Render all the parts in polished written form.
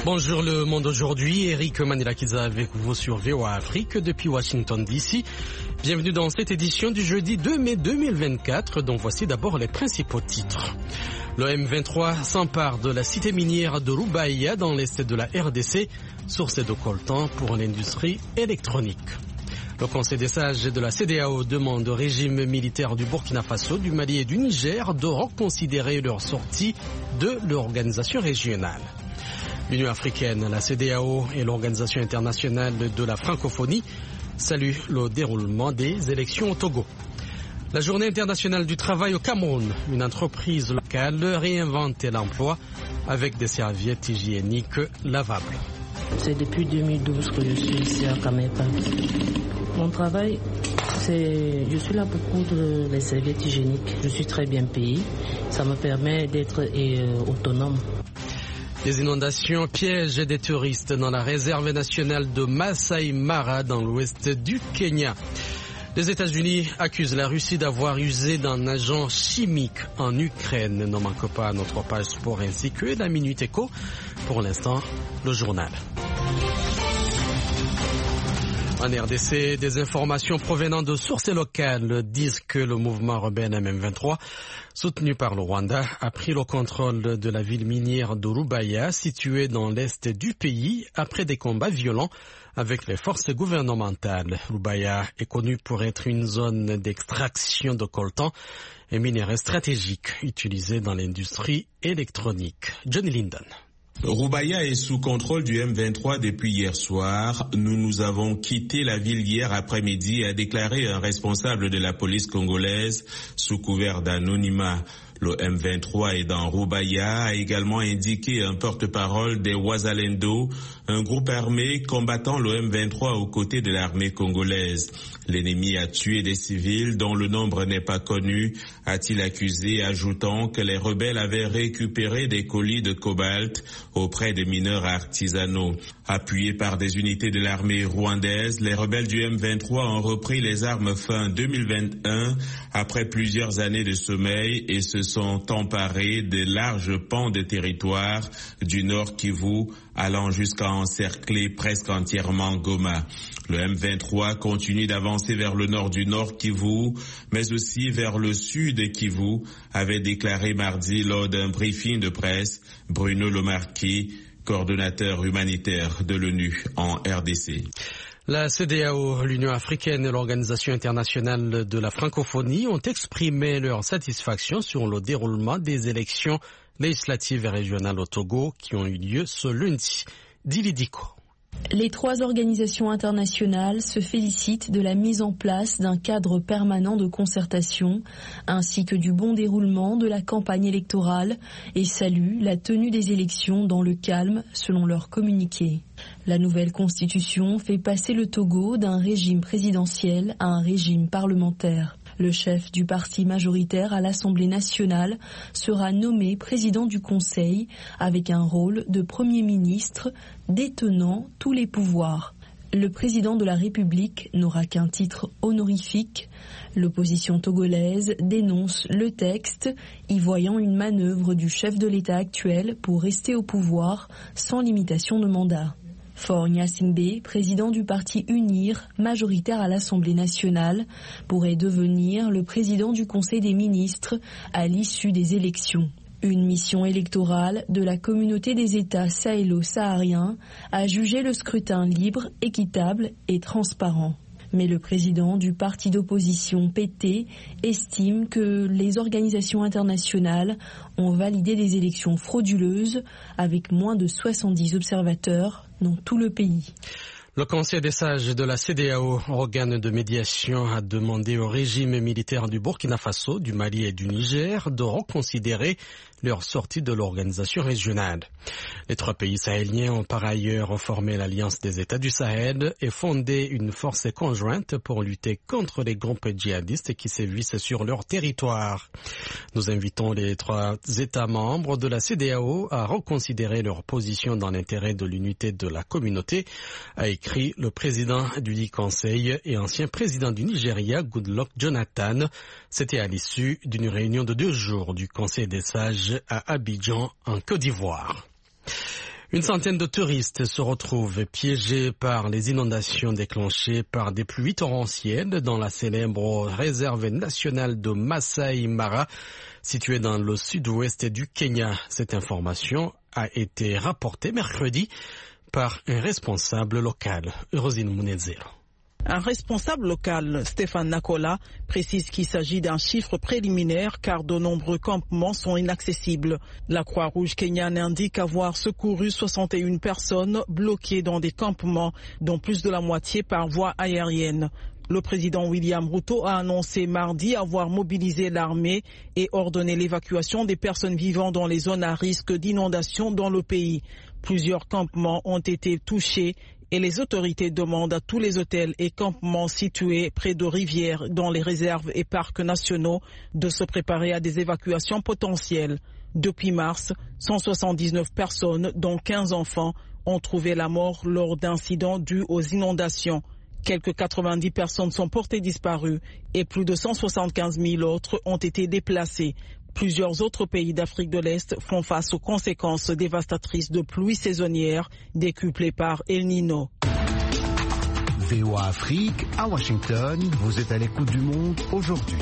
Bonjour le monde aujourd'hui, Eric Manilakiza avec vous sur VOA Afrique depuis Washington DC. Bienvenue dans cette édition du jeudi 2 mai 2024 dont voici d'abord les principaux titres. Le M23 s'empare de la cité minière de Roubaïa dans l'est de la RDC, source de coltan pour l'industrie électronique. Le Conseil des sages de la CEDEAO demande au régime militaire du Burkina Faso, du Mali et du Niger de reconsidérer leur sortie de l'organisation régionale. L'Union africaine, la CEDEAO et l'Organisation internationale de la francophonie saluent le déroulement des élections au Togo. La journée internationale du travail au Cameroun, une entreprise locale réinvente l'emploi avec des serviettes hygiéniques lavables. C'est depuis 2012 que je suis ici à Kamepa. Mon travail, je suis là pour coudre les serviettes hygiéniques. Je suis très bien payé. Ça me permet d'être autonome. Les inondations piègent des touristes dans la réserve nationale de Masai Mara dans l'ouest du Kenya. Les États-Unis accusent la Russie d'avoir usé d'un agent chimique en Ukraine. Ne manque pas à notre page sport ainsi que la Minute Éco. Pour l'instant, le journal. En RDC, des informations provenant de sources locales disent que le mouvement rebelle M23, soutenu par le Rwanda, a pris le contrôle de la ville minière de Roubaïa, située dans l'est du pays, après des combats violents avec les forces gouvernementales. Roubaïa est connue pour être une zone d'extraction de coltan, un minerai stratégique utilisé dans l'industrie électronique. Johnny Linden. Roubaïa est sous contrôle du M23 depuis hier soir. Nous avons quitté la ville hier après-midi, a déclaré un responsable de la police congolaise sous couvert d'anonymat. Le M23 est dans Roubaïa, a également indiqué un porte-parole des Wazalendo, un groupe armé combattant le M23 aux côtés de l'armée congolaise. L'ennemi a tué des civils dont le nombre n'est pas connu, a-t-il accusé, ajoutant que les rebelles avaient récupéré des colis de cobalt auprès des mineurs artisanaux. Appuyés par des unités de l'armée rwandaise, les rebelles du M23 ont repris les armes fin 2021 après plusieurs années de sommeil et se sont emparés de larges pans de territoire du Nord Kivu, allant jusqu'à encercler presque entièrement Goma. Le M23 continue d'avancer vers le nord du Nord Kivu, mais aussi vers le sud Kivu, avait déclaré mardi lors d'un briefing de presse Bruno Lemarquis, coordonnateur humanitaire de l'ONU en RDC. La CEDEAO, l'Union africaine et l'Organisation internationale de la francophonie ont exprimé leur satisfaction sur le déroulement des élections législatives et régionales au Togo qui ont eu lieu ce lundi. Dili Diko. Les trois organisations internationales se félicitent de la mise en place d'un cadre permanent de concertation ainsi que du bon déroulement de la campagne électorale et saluent la tenue des élections dans le calme selon leur communiqué. La nouvelle constitution fait passer le Togo d'un régime présidentiel à un régime parlementaire. Le chef du parti majoritaire à l'Assemblée nationale sera nommé président du Conseil avec un rôle de Premier ministre détenant tous les pouvoirs. Le président de la République n'aura qu'un titre honorifique. L'opposition togolaise dénonce le texte, y voyant une manœuvre du chef de l'État actuel pour rester au pouvoir sans limitation de mandat. Faure Gnassingbé, président du parti UNIR, majoritaire à l'Assemblée nationale, pourrait devenir le président du Conseil des ministres à l'issue des élections. Une mission électorale de la communauté des États sahélo-sahariens a jugé le scrutin libre, équitable et transparent. Mais le président du parti d'opposition PT estime que les organisations internationales ont validé des élections frauduleuses avec moins de 70 observateurs dans tout le pays. Le Conseil des sages de la CEDEAO, organe de médiation, a demandé au régime militaire du Burkina Faso, du Mali et du Niger de reconsidérer leur sortie de l'organisation régionale. Les trois pays sahéliens ont par ailleurs formé l'Alliance des États du Sahel et fondé une force conjointe pour lutter contre les groupes djihadistes qui sévissent sur leur territoire. Nous invitons les trois États membres de la CEDEAO à reconsidérer leur position dans l'intérêt de l'unité de la communauté, a écrit le président du dit Conseil et ancien président du Nigeria, Goodluck Jonathan. C'était à l'issue d'une réunion de 2 jours du Conseil des sages à Abidjan, en Côte d'Ivoire. Une centaine de touristes se retrouvent piégés par les inondations déclenchées par des pluies torrentielles dans la célèbre réserve nationale de Masai Mara, située dans le sud-ouest du Kenya. Cette information a été rapportée mercredi par un responsable local, Rosine Munezero. Un responsable local, Stéphane Nakola, précise qu'il s'agit d'un chiffre préliminaire car de nombreux campements sont inaccessibles. La Croix-Rouge kenyane indique avoir secouru 61 personnes bloquées dans des campements, dont plus de la moitié par voie aérienne. Le président William Ruto a annoncé mardi avoir mobilisé l'armée et ordonné l'évacuation des personnes vivant dans les zones à risque d'inondation dans le pays. Plusieurs campements ont été touchés et les autorités demandent à tous les hôtels et campements situés près de rivières dans les réserves et parcs nationaux de se préparer à des évacuations potentielles. Depuis mars, 179 personnes, dont 15 enfants, ont trouvé la mort lors d'incidents dus aux inondations. Quelques 90 personnes sont portées disparues et plus de 175 000 autres ont été déplacées. Plusieurs autres pays d'Afrique de l'Est font face aux conséquences dévastatrices de pluies saisonnières décuplées par El Niño. VOA Afrique, à Washington, vous êtes à l'écoute du monde aujourd'hui.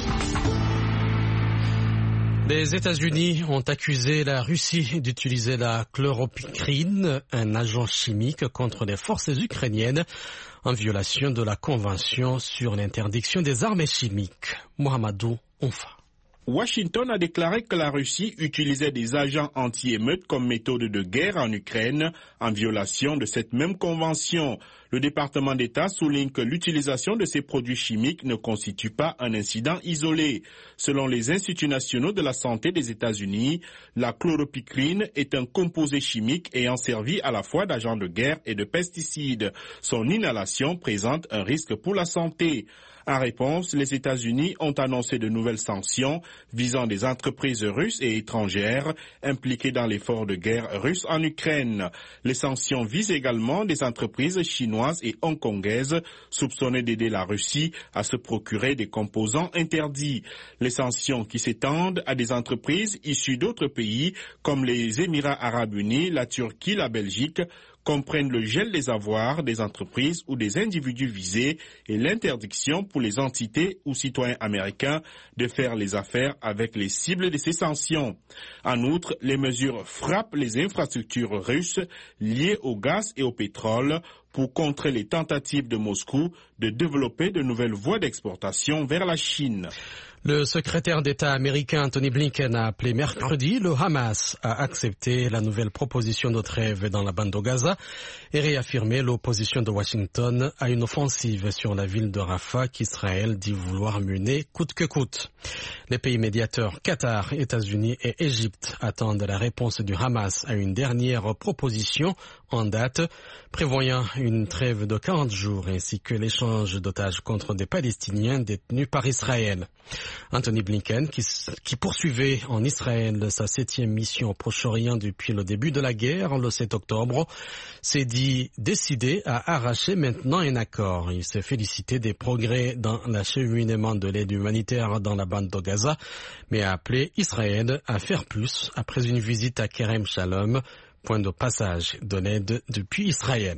Les États-Unis ont accusé la Russie d'utiliser la chloropicrine, un agent chimique, contre les forces ukrainiennes, en violation de la Convention sur l'interdiction des armes chimiques. Mohamedou Onfa. Washington a déclaré que la Russie utilisait des agents anti-émeutes comme méthode de guerre en Ukraine, en violation de cette même convention. Le département d'État souligne que l'utilisation de ces produits chimiques ne constitue pas un incident isolé. Selon les instituts nationaux de la santé des États-Unis, la chloropicrine est un composé chimique ayant servi à la fois d'agent de guerre et de pesticide. Son inhalation présente un risque pour la santé. En réponse, les États-Unis ont annoncé de nouvelles sanctions visant des entreprises russes et étrangères impliquées dans l'effort de guerre russe en Ukraine. Les sanctions visent également des entreprises chinoises et hongkongaises soupçonnées d'aider la Russie à se procurer des composants interdits. Les sanctions qui s'étendent à des entreprises issues d'autres pays comme les Émirats arabes unis, la Turquie, la Belgique, comprennent le gel des avoirs des entreprises ou des individus visés et l'interdiction pour les entités ou citoyens américains de faire les affaires avec les cibles de ces sanctions. En outre, les mesures frappent les infrastructures russes liées au gaz et au pétrole pour contrer les tentatives de Moscou de développer de nouvelles voies d'exportation vers la Chine. Le secrétaire d'État américain Anthony Blinken a appelé mercredi le Hamas à accepter la nouvelle proposition de trêve dans la bande de Gaza et réaffirmer l'opposition de Washington à une offensive sur la ville de Rafah qu'Israël dit vouloir mener coûte que coûte. Les pays médiateurs Qatar, États-Unis et Égypte attendent la réponse du Hamas à une dernière proposition en date, prévoyant une trêve de 40 jours ainsi que l'échange d'otages contre des Palestiniens détenus par Israël. Anthony Blinken, qui poursuivait en Israël sa 7e mission au Proche-Orient depuis le début de la guerre, le 7 octobre, s'est dit décidé à arracher maintenant un accord. Il s'est félicité des progrès dans l'acheminement de l'aide humanitaire dans la bande de Gaza, mais a appelé Israël à faire plus après une visite à Kerem Shalom, point de passage de l'aide depuis Israël.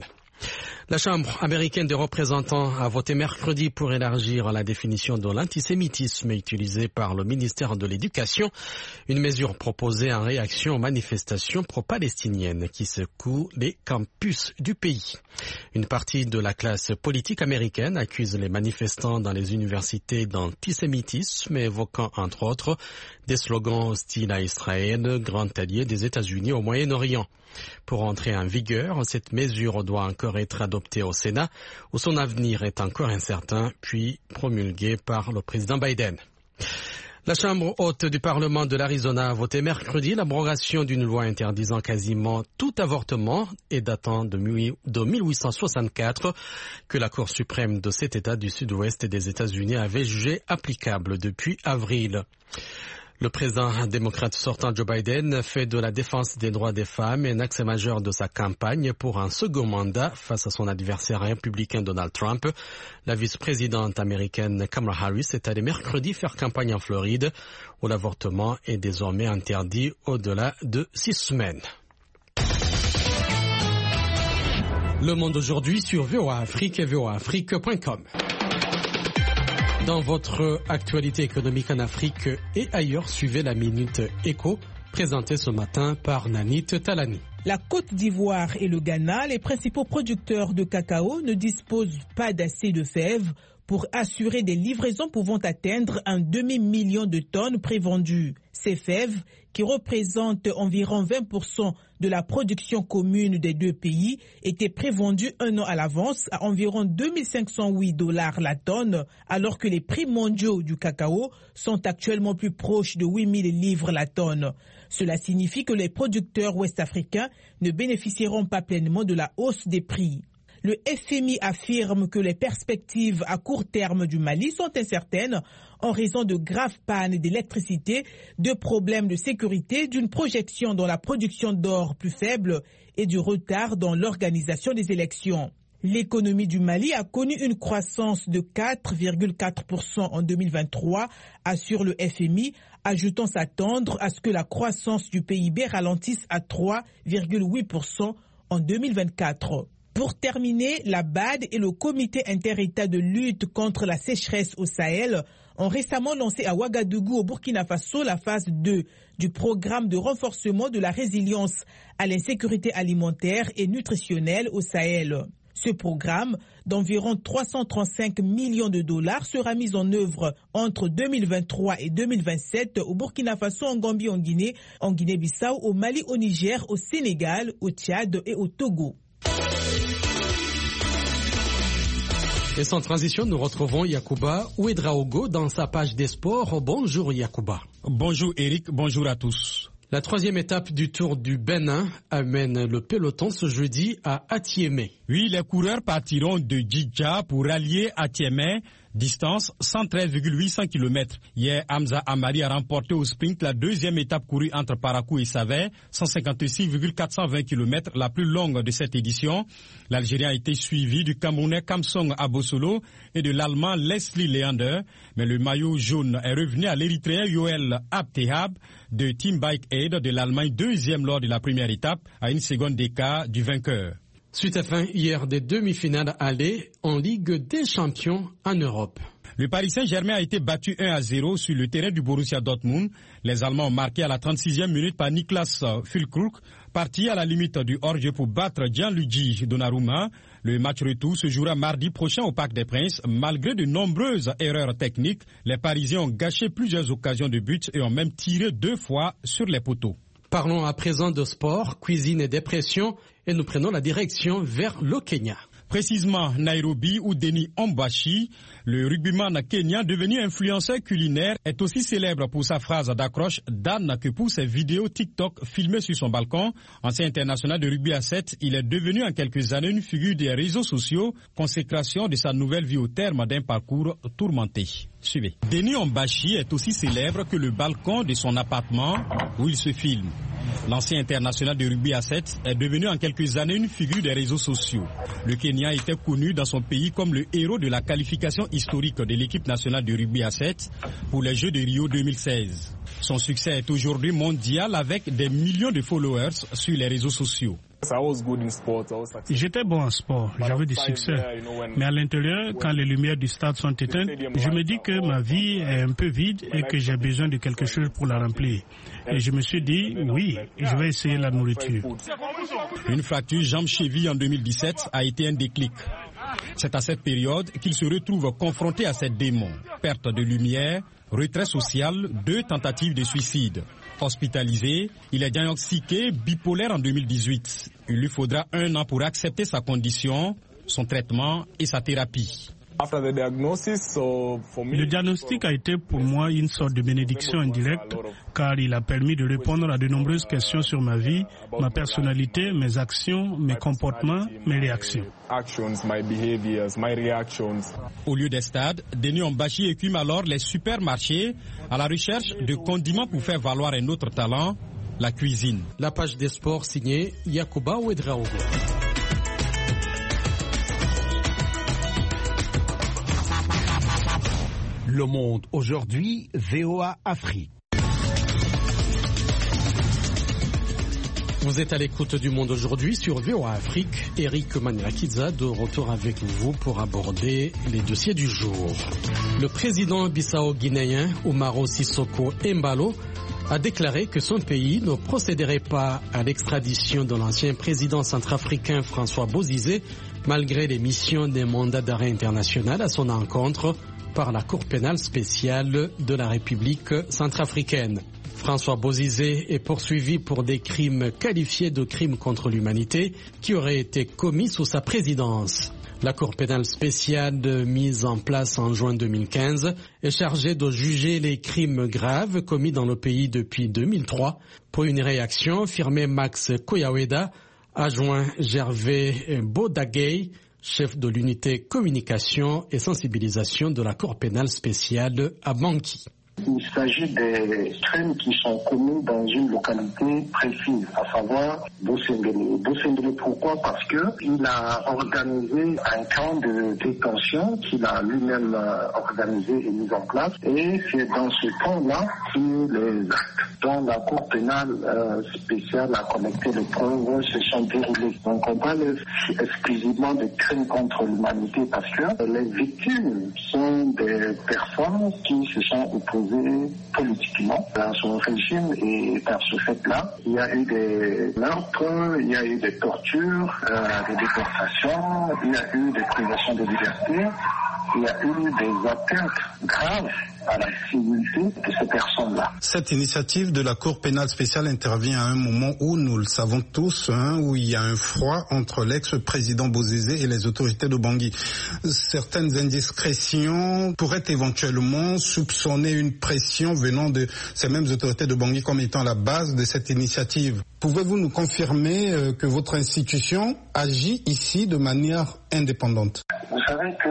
La Chambre américaine des représentants a voté mercredi pour élargir la définition de l'antisémitisme utilisée par le ministère de l'Éducation, une mesure proposée en réaction aux manifestations pro-palestiniennes qui secouent les campus du pays. Une partie de la classe politique américaine accuse les manifestants dans les universités d'antisémitisme, évoquant entre autres des slogans hostiles à Israël, grand allié des États-Unis au Moyen-Orient. Pour entrer en vigueur, cette mesure doit encore être adoptée au Sénat, où son avenir est encore incertain, puis promulguée par le président Biden. La Chambre haute du Parlement de l'Arizona a voté mercredi l'abrogation d'une loi interdisant quasiment tout avortement et datant de 1864 que la Cour suprême de cet État du sud-ouest des États-Unis avait jugé applicable depuis avril. Le président démocrate sortant Joe Biden fait de la défense des droits des femmes un axe majeur de sa campagne pour un second mandat face à son adversaire républicain Donald Trump. La vice-présidente américaine Kamala Harris est allée mercredi faire campagne en Floride, où l'avortement est désormais interdit au-delà de 6 semaines. Le Monde aujourd'hui sur VOA Afrique et voaafrique.com. Dans votre actualité économique en Afrique et ailleurs, suivez la Minute Éco, présentée ce matin par Nanit Talani. La Côte d'Ivoire et le Ghana, les principaux producteurs de cacao, ne disposent pas d'assez de fèves pour assurer des livraisons pouvant atteindre un demi-million de tonnes prévendues. Ces fèves, qui représentent environ 20% de la production commune des deux pays, étaient prévendues un an à l'avance à environ $2,508 la tonne, alors que les prix mondiaux du cacao sont actuellement plus proches de 8 000 livres la tonne. Cela signifie que les producteurs ouest-africains ne bénéficieront pas pleinement de la hausse des prix. Le FMI affirme que les perspectives à court terme du Mali sont incertaines en raison de graves pannes d'électricité, de problèmes de sécurité, d'une projection dans la production d'or plus faible et du retard dans l'organisation des élections. L'économie du Mali a connu une croissance de 4,4% en 2023, assure le FMI, ajoutant s'attendre à ce que la croissance du PIB ralentisse à 3,8% en 2024. Pour terminer, la BAD et le Comité inter-État de lutte contre la sécheresse au Sahel ont récemment lancé à Ouagadougou, au Burkina Faso, la phase 2 du programme de renforcement de la résilience à l'insécurité alimentaire et nutritionnelle au Sahel. Ce programme, d'environ 335 millions de dollars, sera mis en œuvre entre 2023 et 2027 au Burkina Faso, en Gambie, en Guinée-Bissau, au Mali, au Niger, au Sénégal, au Tchad et au Togo. Et sans transition, nous retrouvons Yacouba Ouedraogo dans sa page des sports. Bonjour Yacouba. Bonjour Eric, bonjour à tous. La troisième étape du Tour du Bénin amène le peloton ce jeudi à Atiémé. Oui, les coureurs partiront de Djidja pour rallier Atiémé, distance 113,800 km. Hier, Hamza Amari a remporté au sprint la deuxième étape courue entre Parakou et Savé, 156,420 km, la plus longue de cette édition. L'Algérien a été suivi du Camerounais Kamsong Abosolo et de l'Allemand Leslie Leander. Mais le maillot jaune est revenu à l'Érythréen Yoel Abtehab de Team Bike Aid de l'Allemagne, deuxième lors de la première étape, à une seconde d'écart du vainqueur. Suite à fin hier des demi-finales aller en Ligue des Champions en Europe. Le Paris Saint-Germain a été battu 1-0 sur le terrain du Borussia Dortmund. Les Allemands ont marqué à la 36e minute par Niklas Füllkrug, parti à la limite du hors-jeu pour battre Gianluigi Donnarumma. Le match retour se jouera mardi prochain au Parc des Princes. Malgré de nombreuses erreurs techniques, les Parisiens ont gâché plusieurs occasions de but et ont même tiré 2 fois sur les poteaux. Parlons à présent de sport, cuisine et dépression et nous prenons la direction vers le Kenya. Précisément Nairobi où Denis Ombashi, le rugbyman kenyan devenu influenceur culinaire, est aussi célèbre pour sa phrase d'accroche d'âne que pour ses vidéos TikTok filmées sur son balcon. Ancien international de rugby à 7, il est devenu en quelques années une figure des réseaux sociaux, consécration de sa nouvelle vie au terme d'un parcours tourmenté. Suivez. Denis Ombashi est aussi célèbre que le balcon de son appartement où il se filme. L'ancien international de rugby à 7 est devenu en quelques années une figure des réseaux sociaux. Le Kenya était connu dans son pays comme le héros de la qualification historique de l'équipe nationale de rugby à 7 pour les Jeux de Rio 2016. Son succès est aujourd'hui mondial avec des millions de followers sur les réseaux sociaux. J'étais bon en sport, j'avais du succès. Mais à l'intérieur, quand les lumières du stade sont éteintes, je me dis que ma vie est un peu vide et que j'ai besoin de quelque chose pour la remplir. Et je me suis dit, oui, je vais essayer la nourriture. Une fracture jambe-cheville en 2017 a été un déclic. C'est à cette période qu'il se retrouve confronté à ces démons. Perte de lumière, retrait social, 2 tentatives de suicide. Hospitalisé, il est diagnostiqué bipolaire en 2018. Il lui faudra 1 an pour accepter sa condition, son traitement et sa thérapie. Le diagnostic a été pour moi une sorte de bénédiction indirecte car il a permis de répondre à de nombreuses questions sur ma vie, ma personnalité, mes actions, mes comportements, mes réactions. Au lieu des stades, Denis Ombashi écume alors les supermarchés à la recherche de condiments pour faire valoir un autre talent, la cuisine. La page des sports signée Yacouba Ouedraogo. Le Monde aujourd'hui, VOA Afrique. Vous êtes à l'écoute du Monde aujourd'hui sur VOA Afrique. Eric Manilakiza de retour avec vous pour aborder les dossiers du jour. Le président bissau-guinéen Umaro Sissoko Embalo a déclaré que son pays ne procéderait pas à l'extradition de l'ancien président centrafricain François Bozizé malgré l'émission d'un mandat d'arrêt international à son encontre par la Cour pénale spéciale de la République centrafricaine. François Bozizé est poursuivi pour des crimes qualifiés de crimes contre l'humanité qui auraient été commis sous sa présidence. La Cour pénale spéciale mise en place en juin 2015 est chargée de juger les crimes graves commis dans le pays depuis 2003. Pour une réaction, affirmait Max Koyaweda, adjoint Gervais Bodagay, chef de l'unité communication et sensibilisation de la Cour pénale spéciale à Bangui. Il s'agit des crimes qui sont commis dans une localité précise, à savoir Bosendele. Bosendele, pourquoi? Parce qu'il a organisé un camp de détention qu'il a lui-même organisé et mis en place. Et c'est dans ce camp-là que les actes dont la Cour pénale spéciale a collecté les preuves se sont déroulés. Donc on parle exclusivement de crimes contre l'humanité parce que les victimes sont des personnes qui se sont opposées politiquement à son régime et par ce fait-là, il y a eu des meurtres, il y a eu des tortures, des déportations, il y a eu des privations de liberté, il y a eu des atteintes graves à la civilité de ces personnes-là. Cette initiative de la Cour pénale spéciale intervient à un moment où, nous le savons tous, où il y a un froid entre l'ex-président Bozizé et les autorités de Bangui. Certaines indiscrétions pourraient éventuellement soupçonner une pression venant de ces mêmes autorités de Bangui comme étant la base de cette initiative. Pouvez-vous nous confirmer que votre institution agit ici de manière indépendante? Vous savez que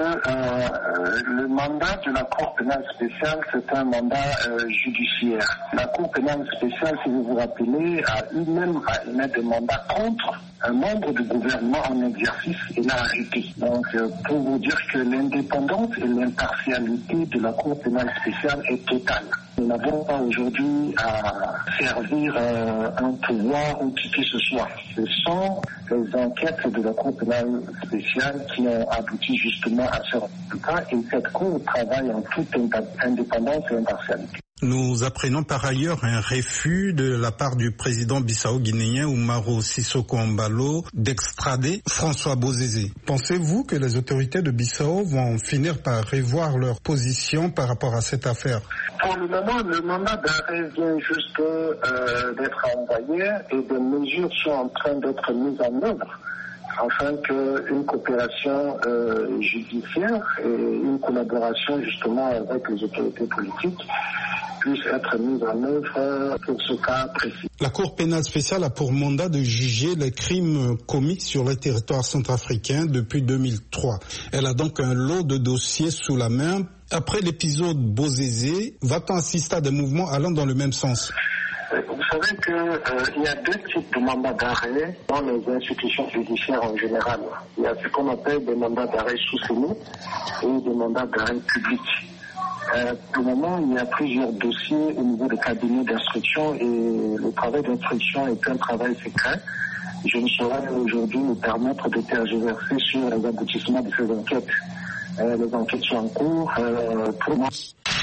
le mandat de la Cour pénale spéciale, c'est un mandat judiciaire. La Cour pénale spéciale, si vous vous rappelez, a eu-même à émettre des mandats contre un membre du gouvernement en exercice et l'a arrêté. Donc, pour vous dire que l'indépendance et l'impartialité de la Cour pénale spéciale est totale. Nous n'avons pas aujourd'hui à servir un pouvoir ou qui que ce soit. Ce sont les enquêtes de la Cour pénale spéciale qui ont abouti justement à ce résultat et cette Cour travaille en toute indépendance et impartialité. Nous apprenons par ailleurs un refus de la part du président bissau-guinéen Umaro Sissoko Embalo d'extrader François Bozizé. Pensez-vous que les autorités de Bissau vont finir par revoir leur position par rapport à cette affaire? Pour le moment, le mandat d'arrêt vient juste d'être envoyé et des mesures sont en train d'être mises en œuvre afin qu'une coopération judiciaire et une collaboration justement avec les autorités politiques puisse être mise en œuvre pour ce cas précis. La Cour pénale spéciale a pour mandat de juger les crimes commis sur le territoire centrafricain depuis 2003. Elle a donc un lot de dossiers sous la main. Après l'épisode Bozizé, va-t-on assister à des mouvements allant dans le même sens? Vous savez qu'il y a deux types de mandats d'arrêt dans les institutions judiciaires en général. Il y a ce qu'on appelle des mandats d'arrêt sous semis et des mandats d'arrêt publics. Pour le moment, il y a plusieurs dossiers au niveau des cabinets d'instruction et le travail d'instruction est un travail secret. Je ne saurais aujourd'hui nous permettre de tergiverser sur les aboutissements de ces enquêtes. Les enquêtes sont en cours. Pour moi.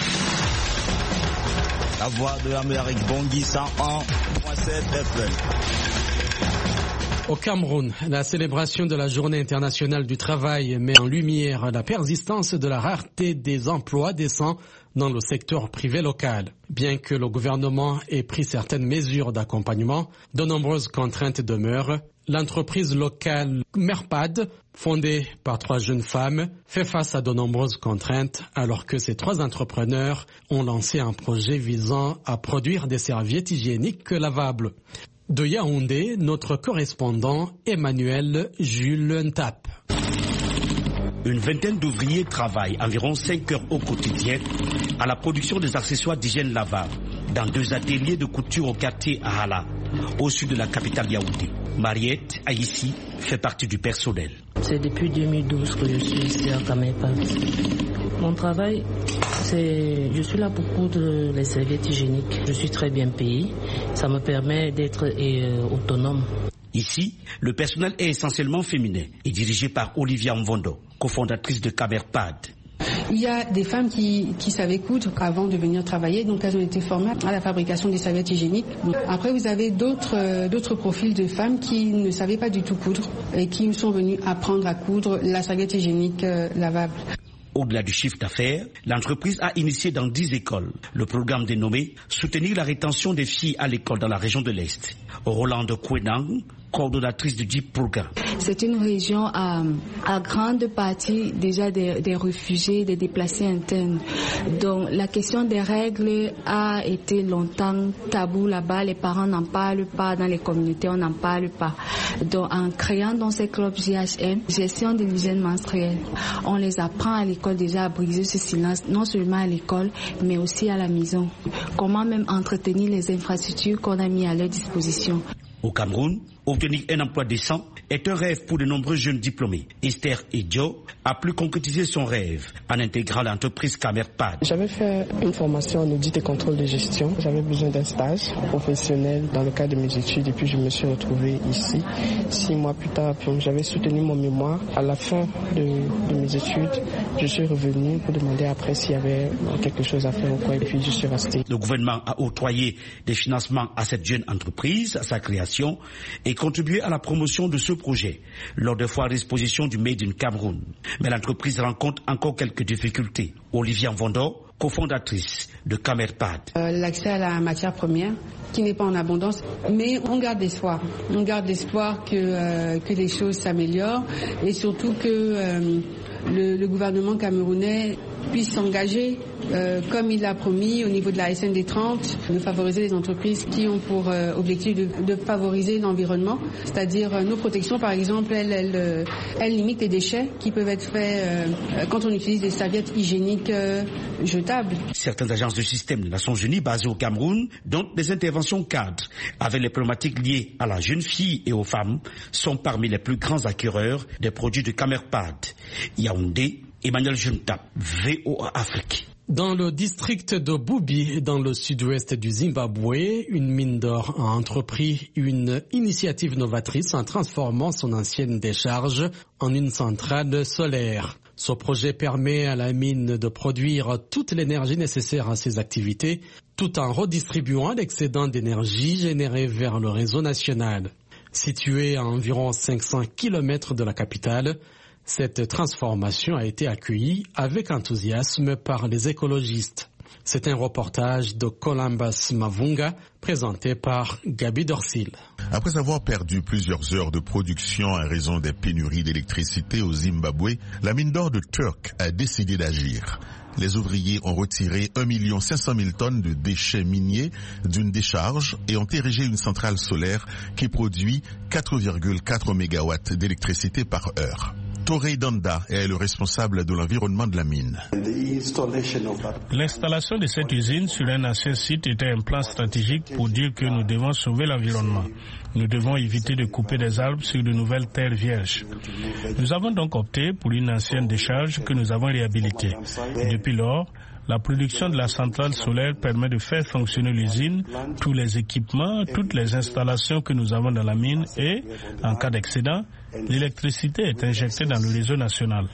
La voix de l'Amérique, Bangui 101.7 FM. Au Cameroun, la célébration de la Journée internationale du travail met en lumière la persistance de la rareté des emplois décents dans le secteur privé local. Bien que le gouvernement ait pris certaines mesures d'accompagnement, de nombreuses contraintes demeurent. L'entreprise locale Merpad, fondée par 3 jeunes femmes, fait face à de nombreuses contraintes alors que ces 3 entrepreneurs ont lancé un projet visant à produire des serviettes hygiéniques lavables. De Yaoundé, notre correspondant Emmanuel Jules Ntap. Une vingtaine d'ouvriers travaillent environ 5 heures au quotidien à la production des accessoires d'hygiène lavables dans 2 ateliers de couture au quartier Ahala, au sud de la capitale Yaoundé. Mariette Aïssi fait partie du personnel. C'est depuis 2012 que je suis ici à Kamepa. Mon travail, Je suis là pour coudre les serviettes hygiéniques. Je suis très bien payée. Ça me permet d'être autonome. Ici, le personnel est essentiellement féminin et dirigé par Olivia Mvondo, cofondatrice de Camerpad. Il y a des femmes qui savaient coudre avant de venir travailler, donc elles ont été formées à la fabrication des serviettes hygiéniques. Après, vous avez d'autres profils de femmes qui ne savaient pas du tout coudre et qui sont venues apprendre à coudre la serviette hygiénique lavable. Au-delà du chiffre d'affaires, l'entreprise a initié dans 10 écoles le programme dénommé « Soutenir la rétention des filles à l'école dans la région de l'Est ». Rolande Kwenang, coordonnatrice du DIP programme. C'est une région à grande partie déjà des réfugiés, des déplacés internes. Donc la question des règles a été longtemps tabou là-bas. Les parents n'en parlent pas, dans les communautés on n'en parle pas. Donc en créant dans ces clubs GHM, gestion de l'hygiène menstruelle, on les apprend à l'école déjà à briser ce silence, non seulement à l'école, mais aussi à la maison. Comment même entretenir les infrastructures qu'on a mis à leur disposition. Au Cameroun, obtenir un emploi décent est un rêve pour de nombreux jeunes diplômés. Esther Edjo a pu concrétiser son rêve en intégrant l'entreprise Camerpad. J'avais fait une formation en audit et contrôle de gestion. J'avais besoin d'un stage professionnel dans le cadre de mes études et puis je me suis retrouvé ici. 6 mois plus tard, j'avais soutenu mon mémoire. À la fin de mes études, je suis revenu pour demander après s'il y avait quelque chose à faire ou quoi et puis je suis resté. Le gouvernement a octroyé des financements à cette jeune entreprise, à sa création et contribué à la promotion de ce projet lors de foires d'exposition du Made in Cameroun. Mais l'entreprise rencontre encore quelques difficultés. Olivia Mvondo, cofondatrice de Camerpad. L'accès à la matière première qui n'est pas en abondance, mais on garde espoir. On garde espoir que les choses s'améliorent et surtout que le gouvernement camerounais puisse s'engager, comme il l'a promis au niveau de la SND 30, de favoriser les entreprises qui ont pour objectif de favoriser l'environnement. C'est-à-dire nos protections, par exemple, elles limitent les déchets qui peuvent être faits quand on utilise des serviettes hygiéniques jetables. Certaines agences du système des Nations Unies basées au Cameroun, dont des interventions cadres avec les problématiques liées à la jeune fille et aux femmes, sont parmi les plus grands acquéreurs des produits de Camerpad. Yaoundé, Emmanuel Junta, VOA Afrique. Dans le district de Bubi, dans le sud-ouest du Zimbabwe, une mine d'or a entrepris une initiative novatrice en transformant son ancienne décharge en une centrale solaire. Ce projet permet à la mine de produire toute l'énergie nécessaire à ses activités, tout en redistribuant l'excédent d'énergie généré vers le réseau national. Située à environ 500 km de la capitale, cette transformation a été accueillie avec enthousiasme par les écologistes. C'est un reportage de Columbus Mavunga présenté par Gabi Dorsil. Après avoir perdu plusieurs heures de production en raison des pénuries d'électricité au Zimbabwe, la mine d'or de Turk a décidé d'agir. Les ouvriers ont retiré 1 500 000 tonnes de déchets miniers d'une décharge et ont érigé une centrale solaire qui produit 4,4 MW d'électricité par heure. Torey Danda est le responsable de l'environnement de la mine. L'installation de cette usine sur un ancien site était un plan stratégique pour dire que nous devons sauver l'environnement. Nous devons éviter de couper des arbres sur de nouvelles terres vierges. Nous avons donc opté pour une ancienne décharge que nous avons réhabilitée. Et depuis lors, la production de la centrale solaire permet de faire fonctionner l'usine, tous les équipements, toutes les installations que nous avons dans la mine et, en cas d'excédent, l'électricité est injectée dans le réseau national.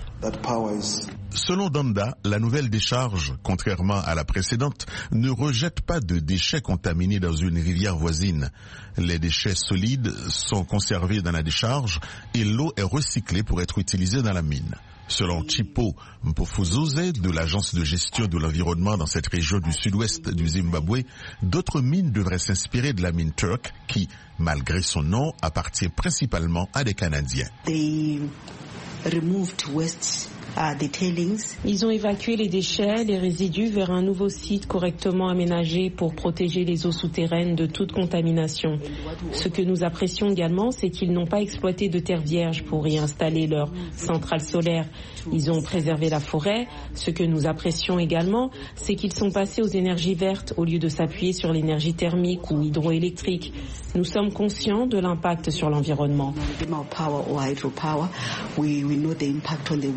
Selon Danda, la nouvelle décharge, contrairement à la précédente, ne rejette pas de déchets contaminés dans une rivière voisine. Les déchets solides sont conservés dans la décharge et l'eau est recyclée pour être utilisée dans la mine. Selon Chipo Mpofuzuze de l'Agence de gestion de l'environnement dans cette région du sud-ouest du Zimbabwe, d'autres mines devraient s'inspirer de la mine Turk qui, malgré son nom, appartient principalement à des Canadiens. Ils ont évacué les déchets, les résidus vers un nouveau site correctement aménagé pour protéger les eaux souterraines de toute contamination. Ce que nous apprécions également, c'est qu'ils n'ont pas exploité de terre vierge pour y installer leur centrale solaire. Ils ont préservé la forêt. Ce que nous apprécions également, c'est qu'ils sont passés aux énergies vertes au lieu de s'appuyer sur l'énergie thermique ou hydroélectrique. Nous sommes conscients de l'impact sur l'environnement.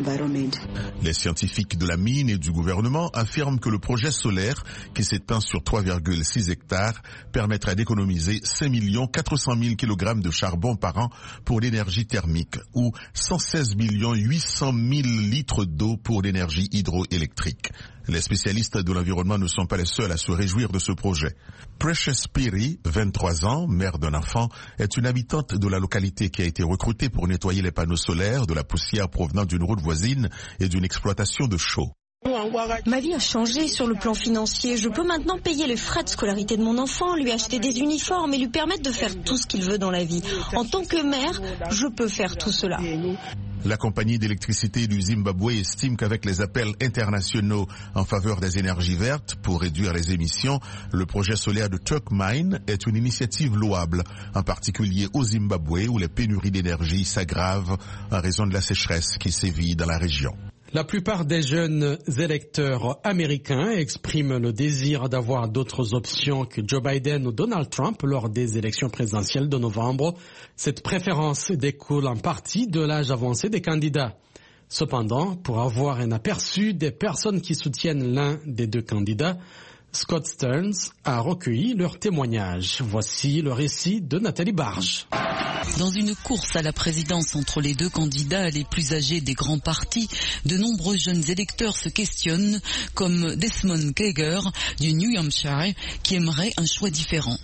Les scientifiques de la mine et du gouvernement affirment que le projet solaire, qui s'étend sur 3,6 hectares, permettra d'économiser 5 400 000 kg de charbon par an pour l'énergie thermique ou 116 800 000 litres d'eau pour l'énergie hydroélectrique. Les spécialistes de l'environnement ne sont pas les seuls à se réjouir de ce projet. Precious Piri, 23 ans, mère d'un enfant, est une habitante de la localité qui a été recrutée pour nettoyer les panneaux solaires de la poussière provenant d'une route voisine et d'une exploitation de chaux. Ma vie a changé sur le plan financier. Je peux maintenant payer les frais de scolarité de mon enfant, lui acheter des uniformes et lui permettre de faire tout ce qu'il veut dans la vie. En tant que mère, je peux faire tout cela. La compagnie d'électricité du Zimbabwe estime qu'avec les appels internationaux en faveur des énergies vertes pour réduire les émissions, le projet solaire de Turk Mine est une initiative louable, en particulier au Zimbabwe où les pénuries d'énergie s'aggravent en raison de la sécheresse qui sévit dans la région. La plupart des jeunes électeurs américains expriment le désir d'avoir d'autres options que Joe Biden ou Donald Trump lors des élections présidentielles de novembre. Cette préférence découle en partie de l'âge avancé des candidats. Cependant, pour avoir un aperçu des personnes qui soutiennent l'un des deux candidats, Scott Stearns a recueilli leurs témoignages. Voici le récit de Nathalie Barge. Dans une course à la présidence entre les deux candidats les plus âgés des grands partis, de nombreux jeunes électeurs se questionnent, comme Desmond Kager du New Hampshire, qui aimerait un choix différent.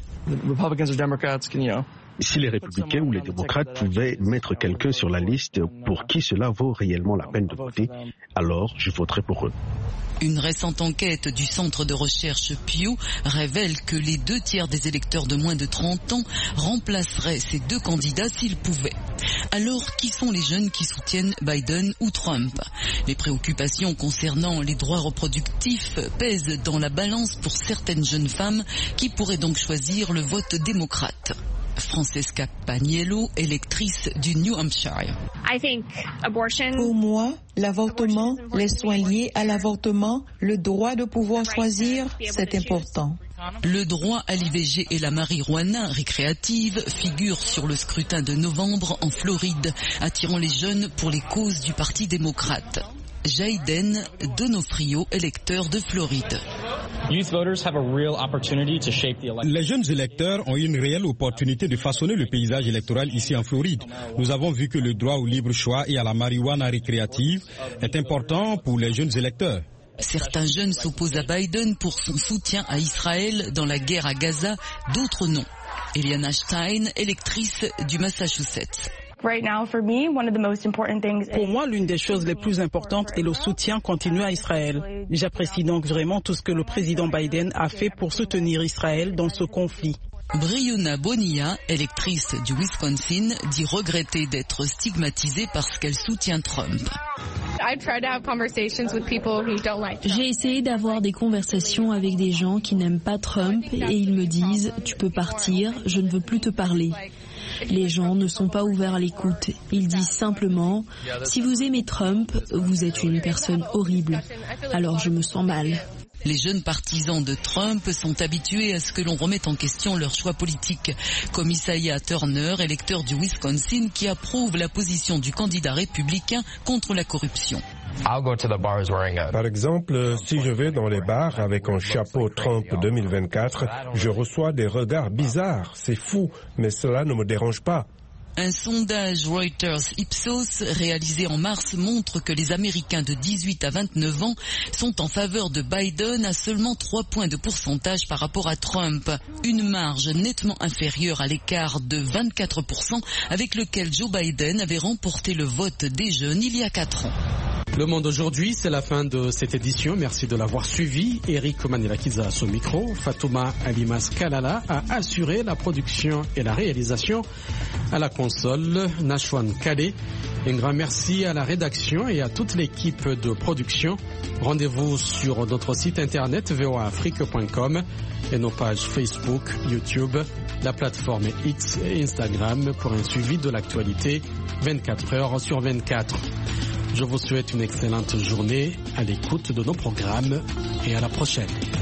Si les républicains ou les démocrates pouvaient mettre quelqu'un sur la liste pour qui cela vaut réellement la peine de voter, alors je voterai pour eux. Une récente enquête du centre de recherche Pew révèle que les 2/3 des électeurs de moins de 30 ans remplaceraient ces deux candidats s'ils pouvaient. Alors, qui sont les jeunes qui soutiennent Biden ou Trump? Les préoccupations concernant les droits reproductifs pèsent dans la balance pour certaines jeunes femmes qui pourraient donc choisir le vote démocrate. Francesca Paniello, électrice du New Hampshire. Pour moi, l'avortement, les soins liés à l'avortement, le droit de pouvoir choisir, c'est important. Le droit à l'IVG et la marijuana récréative figurent sur le scrutin de novembre en Floride, attirant les jeunes pour les causes du Parti démocrate. Jaiden Donofrio, électeur de Floride. Les jeunes électeurs ont une réelle opportunité de façonner le paysage électoral ici en Floride. Nous avons vu que le droit au libre choix et à la marijuana récréative est important pour les jeunes électeurs. Certains jeunes s'opposent à Biden pour son soutien à Israël dans la guerre à Gaza, d'autres non. Eliana Stein, électrice du Massachusetts. Pour moi, l'une des choses les plus importantes est le soutien continu à Israël. J'apprécie donc vraiment tout ce que le président Biden a fait pour soutenir Israël dans ce conflit. Brianna Bonilla, électrice du Wisconsin, dit regretter d'être stigmatisée parce qu'elle soutient Trump. J'ai essayé d'avoir des conversations avec des gens qui n'aiment pas Trump et ils me disent « Tu peux partir, je ne veux plus te parler ». Les gens ne sont pas ouverts à l'écoute. Ils disent simplement « Si vous aimez Trump, vous êtes une personne horrible. » Alors je me sens mal. Les jeunes partisans de Trump sont habitués à ce que l'on remette en question leur choix politique, comme Isaiah Turner, électeur du Wisconsin, qui approuve la position du candidat républicain contre la corruption. Par exemple, si je vais dans les bars avec un chapeau Trump 2024, je reçois des regards bizarres. C'est fou, mais cela ne me dérange pas. Un sondage Reuters Ipsos réalisé en mars montre que les Américains de 18 à 29 ans sont en faveur de Biden à seulement 3 points de pourcentage par rapport à Trump, une marge nettement inférieure à l'écart de 24% avec lequel Joe Biden avait remporté le vote des jeunes il y a 4 ans. Le Monde aujourd'hui, c'est la fin de cette édition. Merci de l'avoir suivi. Eric Manilakiza à ce micro. Fatouma Alimas Kalala a assuré la production et la réalisation. À la console, Nashwan Kale. Un grand merci à la rédaction et à toute l'équipe de production. Rendez-vous sur notre site internet voaafrique.com et nos pages Facebook, YouTube, la plateforme X et Instagram pour un suivi de l'actualité 24 heures sur 24. Je vous souhaite une excellente journée à l'écoute de nos programmes et à la prochaine.